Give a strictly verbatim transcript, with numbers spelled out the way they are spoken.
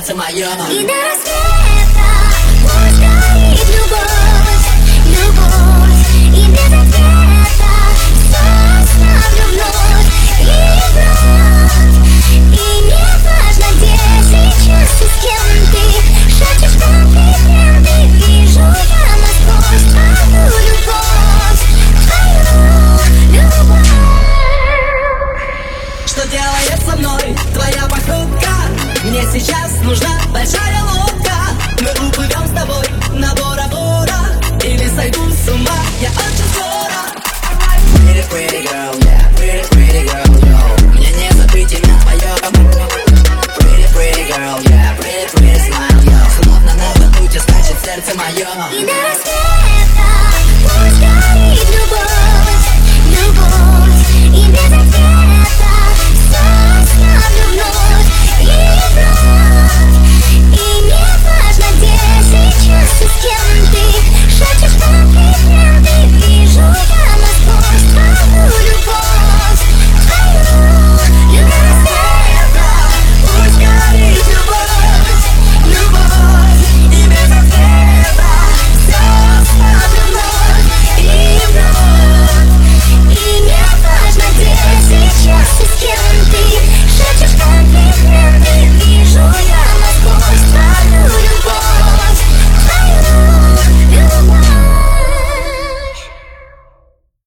сердце мое. И до рассвета пусть горит любовь, любовь. И без ответа все оставлю вновь и вновь. И не важно, где сейчас и с кем ты шепчешь, что ты прям вижу я насквозь твою любовь, твою любовь. Что делает со мной твоя походка? Мне сейчас нужна большая